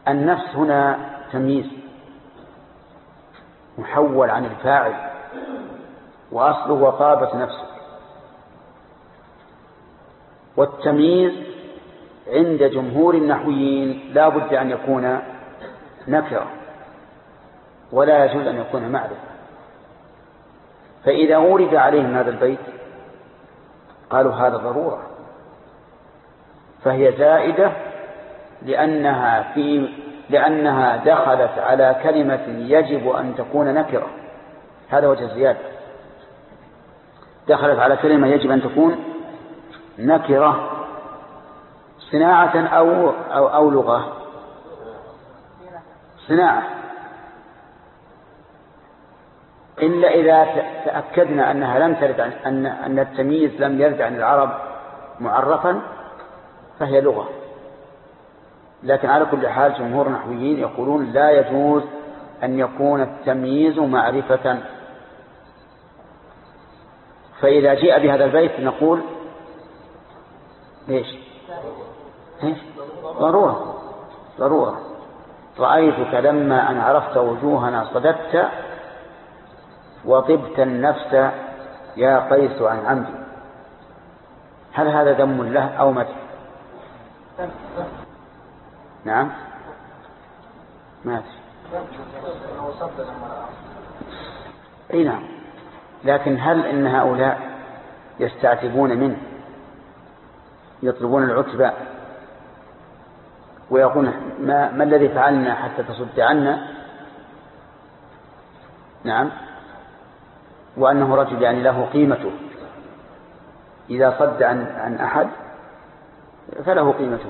النفس هنا تمييز محول عن الفاعل، وأصله وطابت نفسك. والتمييز عند جمهور النحويين لا بد أن يكون نكرة ولا يجوز أن يكون معرفة. فإذا ورد عليهم هذا البيت قالوا هذا ضرورة، فهي زائدة لأنها دخلت على كلمة يجب أن تكون نكرة. هذا وجه الزيادة، دخلت على كلمة يجب أن تكون نكرة صناعة أو لغة. صناعة، إلا إذا تأكدنا أنها لم ترد أن التمييز لم يرد عن العرب معرفا فهي لغة. لكن على كل حال جمهور النحويين يقولون لا يجوز أن يكون التمييز معرفة. فإذا جاء بهذا البيت نقول ليش؟ ضرورة. رأيتك لما أن عرفت وجوهنا صددت وطبت النفس يا قيس عن عمدي. هل هذا ذم له أو مدح؟ نعم ماشي. اي نعم، لكن هل ان هؤلاء يستعتبون منه يطلبون العتبة ويقولون ما الذي فعلنا حتى تصد عنا؟ نعم، وأنه رجل يعني له قيمته، إذا صد عن أحد فله قيمته.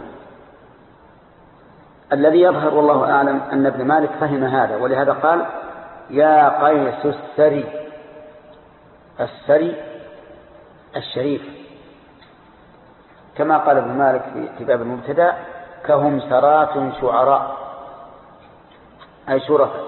الذي يظهر والله أعلم أن ابن مالك فهم هذا، ولهذا قال يا قيس السري الشريف، كما قال ابن مالك في باب المبتدأ كهم سرات شعراء أي شرفاء.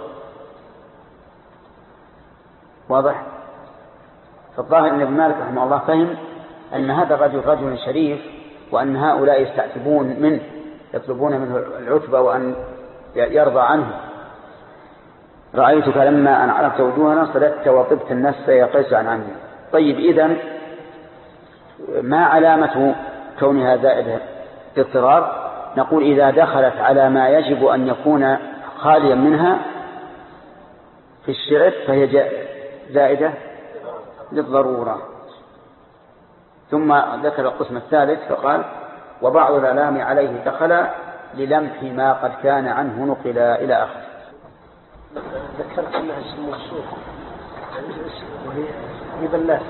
واضح؟ فالظاهر أن ابن مالك رحمه الله فهم أن هذا الرجل رجل شريف، وأن هؤلاء يستعتبون منه يطلبون منه العتبة وأن يرضى عنه. رأيتك لما أن عرفت وجوهنا صددت وطبت النفس يا قيس عن عمدي. طيب، إذن ما علامة كونها زائدة اضطرار؟ نقول إذا دخلت على ما يجب أن يكون خاليا منها في الشعر فهي زائدة للضرورة. ثم ذكر القسم الثالث فقال وبعض الألام عليه دخل للمح ما قد كان عنه نقل إلى آخر. ذكرت أنها اسم موصول وهي بلات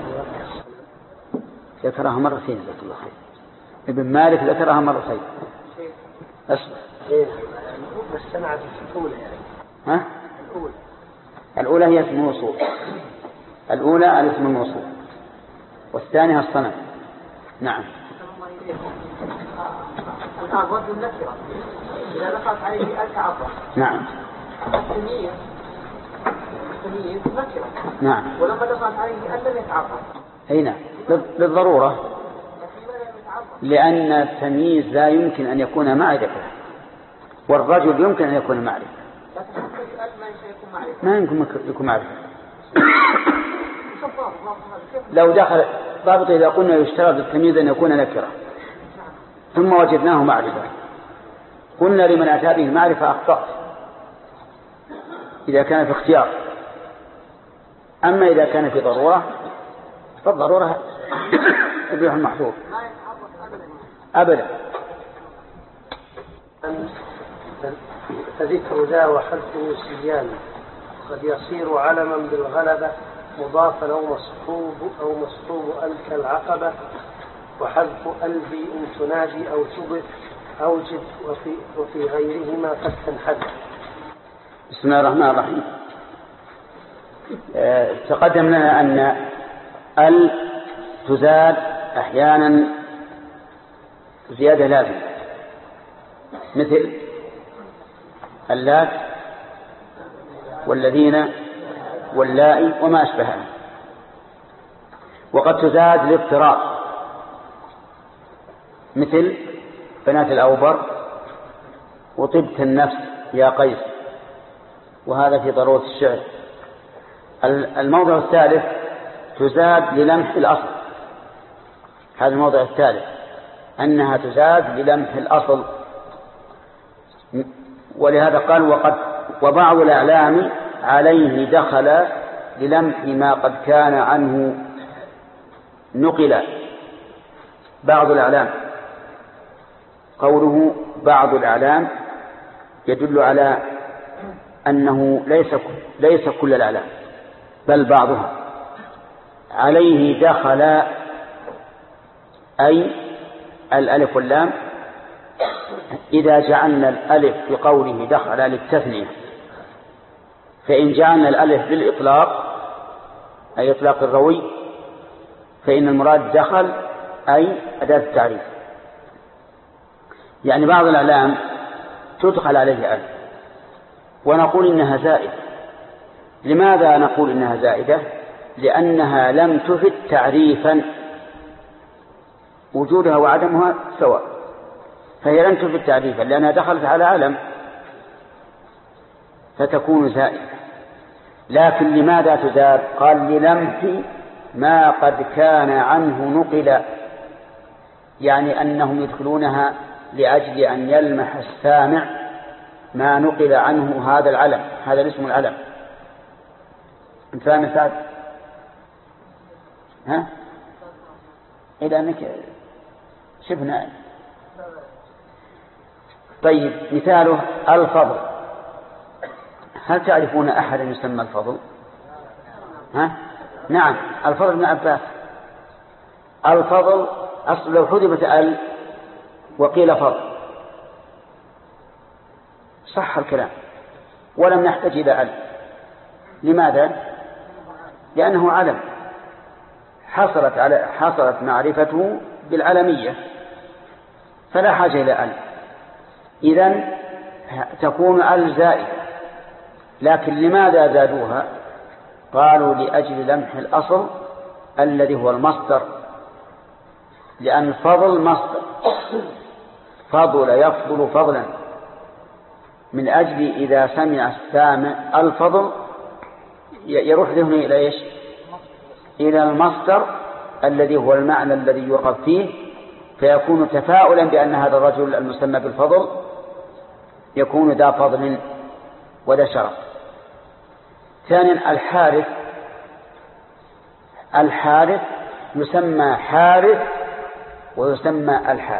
ذكرها مرتين جزاك الله خير. ابن مالك ذكرها مرتين. أصبح بس سمعت الأولى ها؟ الأولى هي اسم موصول، الأولى الاسم الموصول، والثانية الصنم. نعم. الآن رد النكرة إذا دخلت عليه ألف عبر. نعم. التمييز نكرة. نعم. ولما دخلت عليه أن لم يتعبر. أي نعم، للضرورة، لأن التمييز لا يمكن أن يكون معرفة، والرجل يمكن أن يكون معرفة. ما يمكن يكون معرفة. لو دخل ضابط إذا قلنا يشترط التمييز أن يكون نكرة ثم وجدناه معرفة قلنا لمن أتى به المعرفة أخطأت إذا كان في اختيار. أما إذا كان في ضرورة فالضرورة تبيح المحظور أبدا. فذكر ذا وحذفه سيان قد يصير علما بالغلبة مضافا أو مصحوب ألك العقبة، وحذف ألبي إن تنادي أو تبت أوجد وفي غيرهما قد تنحد. بسم الله الرحمن الرحيم. تقدم لنا أن ال تزاد أحيانا زيادة لازمة مثل اللات والذين واللائي وما أشبهها، وقد تزاد وطبت النفس يا قيس، وهذا في ضرورة الشعر. الموضع الثالث تزاد للمح الأصل، هذا الموضع الثالث أنها تزاد للمح الأصل، ولهذا قال وبعض الأعلام عليه دخل للمح ما قد كان عنه نقل. بعض الأعلام، قوله بعض الأعلام يدل على أنه ليس كل الأعلام بل بعضها. عليه دخل أي الألف واللام إذا جعلنا الألف في قوله دخل للتثنية، فإن جعلنا الألف للإطلاق أي إطلاق الروي فإن المراد دخل أي أداة التعريف. يعني بعض الأعلام تدخل عليه ألف ونقول إنها زائدة. لماذا نقول إنها زائدة؟ لأنها لم تفد تعريفا، وجودها وعدمها سواء، فهي لم تفد تعريفا لأنها دخلت على علم فتكون زائدة. لكن لماذا تزاد؟ قال للمح ما قد كان عنه نقل، يعني أنهم يدخلونها لأجل أن يلمح السامع ما نقل عنه هذا العلم، هذا الاسم العلم. انت فاهم سعد؟ ها؟ إذا أنك شبنا. طيب مثاله الفضل. هل تعرفون أحد يسمى الفضل؟ ها؟ نعم، الفضل بن عباس. الفضل أصل لو حذفت ال وقيل فضل صح الكلام ولم نحتاج إلى ال. لماذا؟ لأنه علم حصلت معرفته بالعلمية فلا حاجة إلى ال. إذن تكون ال زائدة. لكن لماذا زادوها؟ قالوا لأجل لمح الأصل الذي هو المصدر، لأن الفضل مصدر، فضل يفضل فضلا، من أجل إذا سمع السامع الفضل يروح ذهنه إلى إيش؟ إلى المصدر الذي هو المعنى الذي يوقف فيه، فيكون تفاؤلا بأن هذا الرجل المسمى بالفضل يكون ذا فضل وذا شرف. ثانيا الحارث يسمى حارث ويسمى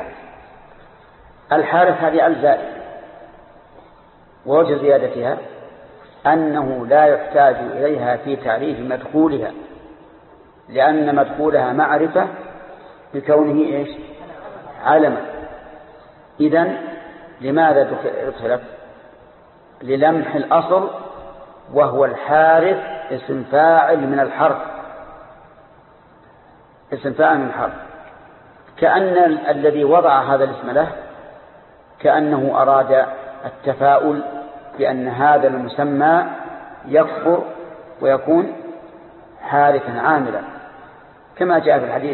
الحارث هذه الزائدة، ووجه زيادتها أنه لا يحتاج إليها في تعريف مدخولها، لأن مدخولها معرفة بكونه إيش؟ علما. إذن لماذا دخلت؟ للمح الأصل، وهو الحارث اسم فاعل من الحرف، اسم فاعل من الحرف، كأن الذي وضع هذا الاسم له كأنه أراد التفاؤل بأن هذا المسمى يكبر ويكون حارثا عاملا، كما جاء في الحديث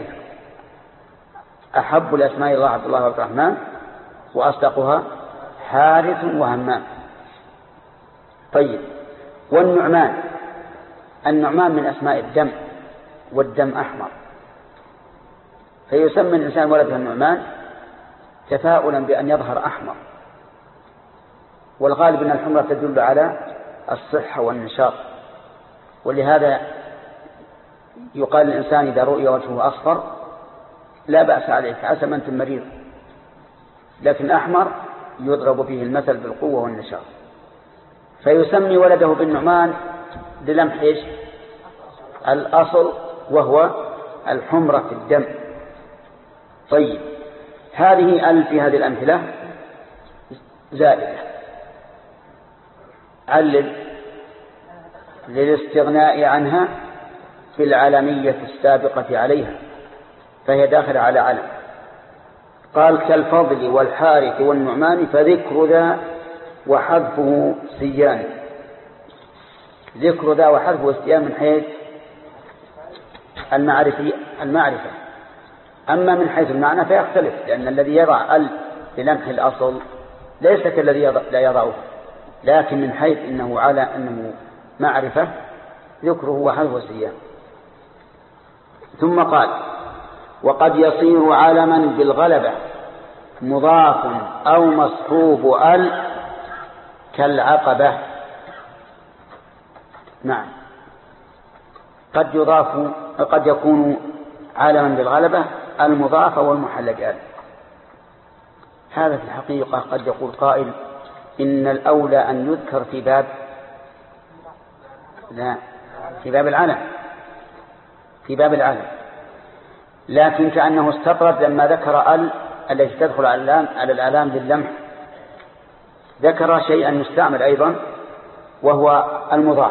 أحب الأسماء الله عبد الله وعبد الرحمن وأصدقها حارث وهمام. طيب، النعمان من أسماء الدم، والدم أحمر، فيسمى الإنسان ولده النعمان تفاؤلا بأن يظهر أحمر، والغالب أن الحمرة تدل على الصحة والنشاط، ولهذا يقال للإنسان إذا رؤي وجهه أصفر لا بأس عليك، عسى من مريض، لكن أحمر يضرب به المثل بالقوة والنشاط. فيسمي ولده بالنعمان للمح إيش؟ الأصل، وهو الحمرة في الدم. طيب، هذه في هذه الأمثلة زائدة. علل للاستغناء عنها في العلمية السابقة عليها، فهي داخلة على علم. قال كالفضل والحارث والنعمان، فذكر ذا وحذفه سيان. ذكر ذا وحذفه سيان من حيث المعرفة، أما من حيث المعنى فيختلف، لأن الذي يضع ال للمح الأصل ليس كالذي لا يضعه، لكن من حيث إنه على أنه معرفة ذكره وحذف السياق. ثم قال وقد يصير علما بالغلبة مضاف أو مصحوب ال كالعقبة. نعم، قد يكون علما بالغلبة المضاف والمحل بال. هذا في الحقيقة قد يقول قائل إن الأولى أن يذكر في باب العلم، لكن كأنه استطرد لما ذكر ال التي تدخل على الآلام لللمح، ذكر شيئا يستعمل أيضا وهو المضاف.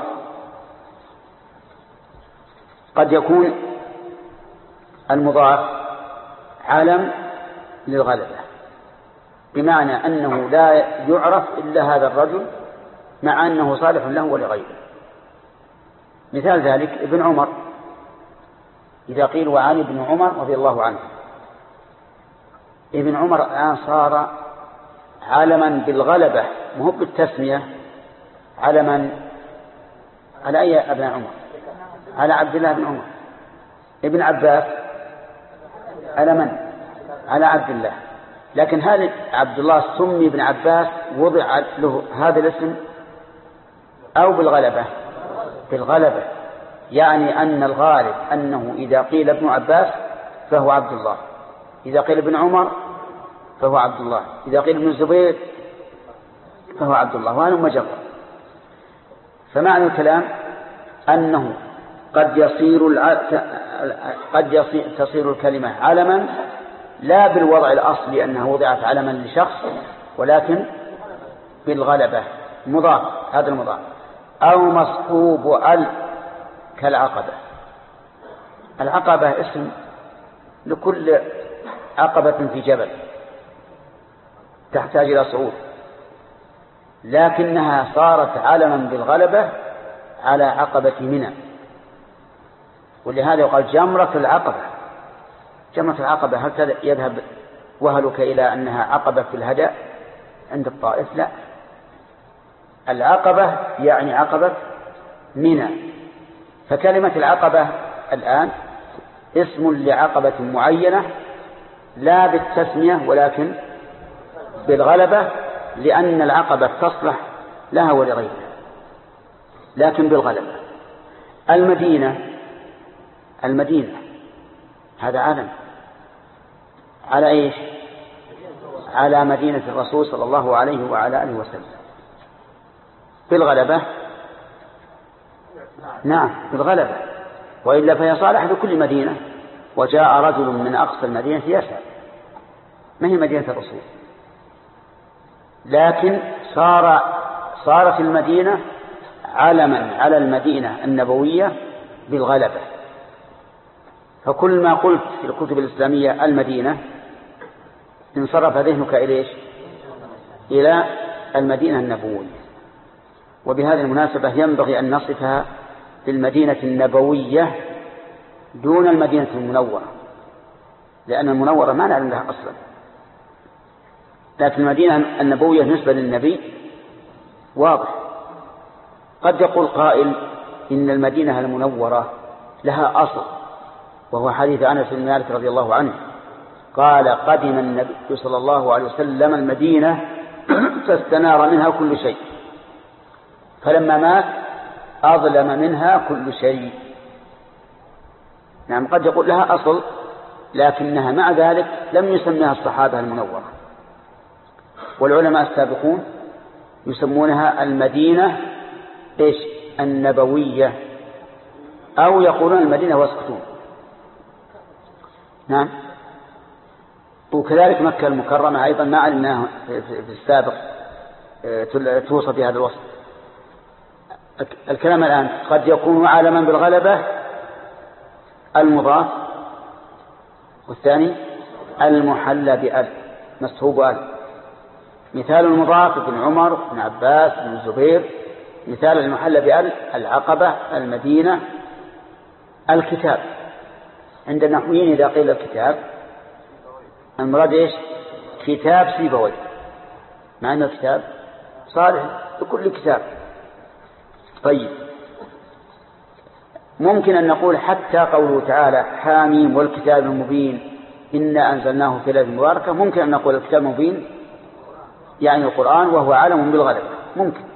قد يكون المضاف علم للغلبة، بمعنى أنه لا يعرف إلا هذا الرجل مع أنه صالح له ولغيره. مثال ذلك ابن عمر، إذا قيل وعن ابن عمر رضي الله عنه، ابن عمر الآن صار علما بالغلبة، مو بالتسمية، علما على أي ابن عمر؟ على عبد الله بن عمر. ابن عباس على من؟ على عبد الله. لكن هل عبد الله سمي ابن عباس وضع له هذا الاسم أو بالغلبة؟ بالغلبة، يعني أن الغالب أنه إذا قيل ابن عباس فهو عبد الله، إذا قيل ابن عمر فهو عبد الله، إذا قيل ابن الزبير فهو عبد الله، وهذا مجرد. فمعنى الكلام أنه تصير الكلمة علما لا بالوضع الأصلي أنها وضعت علما لشخص، ولكن بالغلبة مضاف، هذا المضاف، أو مصحوب ال كالعقبة. العقبة اسم لكل عقبة في جبل تحتاج إلى صعود، لكنها صارت علما بالغلبة على عقبة منى، ولهذا يقال جمرة العقبة. جمرة العقبة هل يذهب وهلك إلى أنها عقبة في الهدى عند الطائف؟ لا، العقبة يعني عقبة منى. فكلمة العقبة الآن اسم لعقبة معينة لا بالتسمية ولكن بالغلبة، لأن العقبة تصلح لها ولغيرها لكن بالغلبة. المدينة هذا علم على إيش؟ على مدينة الرسول صلى الله عليه وعلى آله وسلم بالغلبة. نعم بالغلبة، وإلا فهي صالح لكل مدينة. وجاء رجل من أقصى المدينة يسأل، ما هي مدينة الرسول؟ لكن صارت المدينة علما على المدينة النبوية بالغلبة. فكل ما قلت في الكتب الإسلامية المدينة انصرف ذهنك إلى المدينة النبوية. وبهذه المناسبة ينبغي أن نصفها بالمدينة النبوية دون المدينة المنورة، لأن المنورة ما نعلم لها أصلا، لكن المدينة النبوية نسبة للنبي واضح. قد يقول قائل إن المدينة المنورة لها أصل، وهو حديث أنس بن مالك رضي الله عنه قال قدم النبي صلى الله عليه وسلم المدينة فاستنار منها كل شيء، فلما مات أظلم منها كل شيء. نعم، قد يقول لها أصل، لكنها مع ذلك لم يسميها الصحابة المنورة، والعلماء السابقون يسمونها المدينة النبوية، أو يقولون المدينة ويسكتون. نعم. وكذلك مكة المكرمة أيضا ما علمناها في السابق توصف بهذا الوصف. الكلام الآن قد يكون علما بالغلبة المضاف، والثاني المحلى بأل مصحوب أل. مثال المضاف ابن عمر، ابن عباس، ابن الزبير. مثال المحلى بأل العقبة، المدينة، الكتاب. عند النحويين إذا قيل الكتاب المراد كتاب سيبويه، مع أنه كتاب صالح لكل كتاب. طيب ممكن أن نقول حتى قوله تعالى حاميم والكتاب المبين إنا أنزلناه في ليلة مباركة، ممكن أن نقول الكتاب المبين يعني القرآن وهو عالم بالغلبة، ممكن.